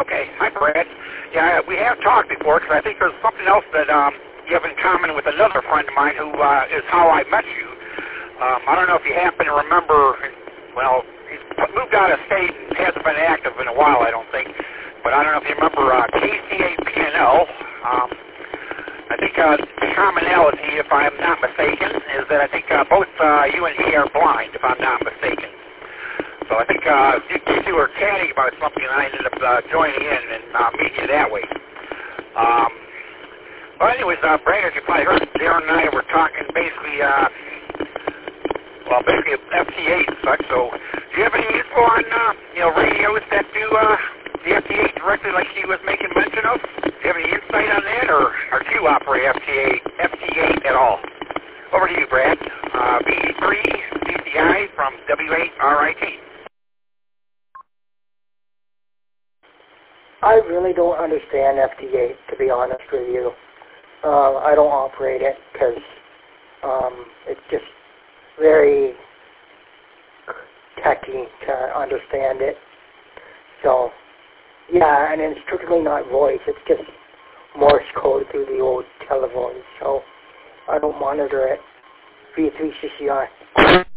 Okay. Hi, Brad. Yeah, we have talked before because I think there's something else that you have in common with another friend of mine who is how I met you. I don't know if you happen to remember, well, he's moved out of state and hasn't been active in a while, I don't think. But I don't know if you remember KCAPNL. I think the commonality, if I'm not mistaken, is that I think both you and he are blind, if I'm not mistaken. So I think you two were chatting about something, and I ended up joining in and meeting you that way. Well, anyways, Brad, as you probably heard, Darren and I were talking basically, basically FT8 and such. So do you have any info on, radios that do the FT8 directly like she was making mention of? Do you have any insight on that, or do you operate FT8 at all? Over to you, Brad. VE3 CCI from W8RIT. I really don't understand FT8, to be honest with you. I don't operate it because it's just very techy to understand it. So, yeah, and it's strictly not voice. It's just Morse code through the old telephone. So, I don't monitor it. V3 CCI.